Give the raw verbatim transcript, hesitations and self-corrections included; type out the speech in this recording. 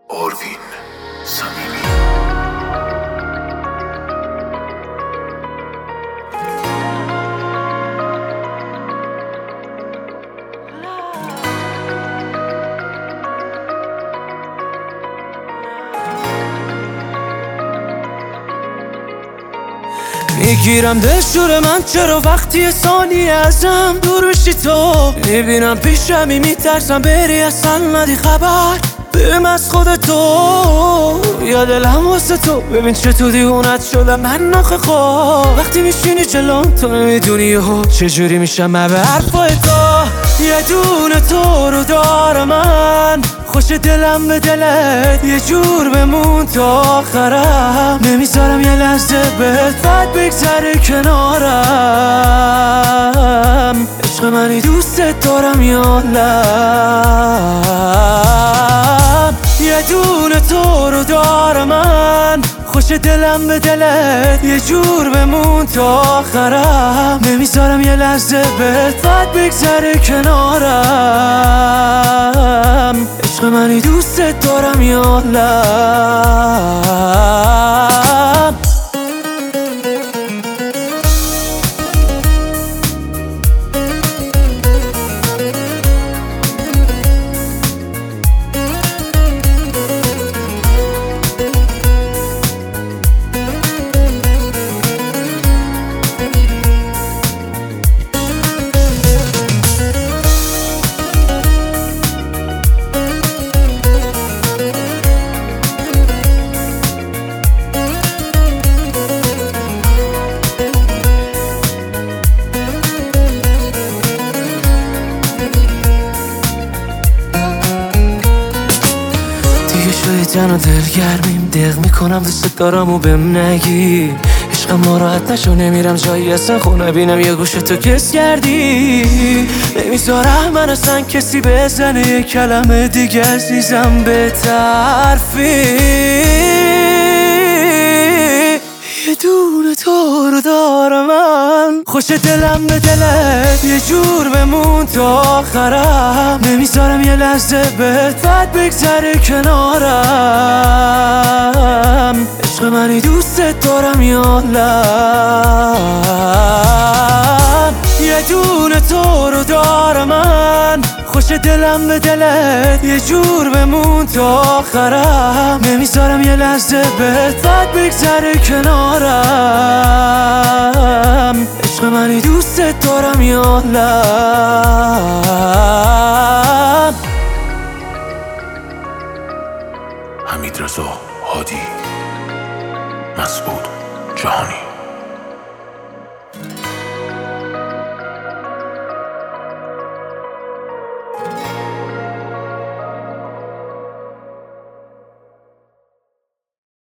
آروین صمیمی. میگیرم دلشور من چرا وقتی ثانی ازم دور بشی تو میبینم پیشمی میترسم بری اصلا ندی خبر بهم از خودتو یا دلم واسه تو ببین چطور دیوونت شدم من ناخه خواه وقتی میشینی جلوم تو نمیدونی ها چجوری میشم من به حرفای تو یه دونه تو رو دارم من خوش دلم به دلت یه جور بمون تا آخرم نمیذارم یه لحظه بهت بد بگذره کنارم عشق منی دوستت دارم یا لم یه دونه تو رو دارم من خوش دلم به دلت یه جور بمون تا آخرم نمیذارم یه لحظه بهت بد بگذره کنارم عشق منی دوستت دارم یا لم جن و دلگرمیم دق میکنم دوست دارم و بهم نگی عشقم ناراحت نشو نمیرم جایی اصلا خونه بینم یه گوش تو کس کردی نمیذارم من اصلا کسی بزنه یه کلمه دیگه عزیزم به طرفی یه دونه تو رو دارم من خوش دلم به دلت یه جور بمون تا آخرم نمیذارم یه لحظه بهت بد بگذره کنارم عشق منی دوستت دارم یا لم یه دونه تو رو دارم من خوش دلم به دلت یه جور بمون تا آخرم نمیذارم یه لحظه بهت بد بگذره کنارم عشق منی دوستت دارم یا لم حمیدرضا هادی، مسعود جهانی.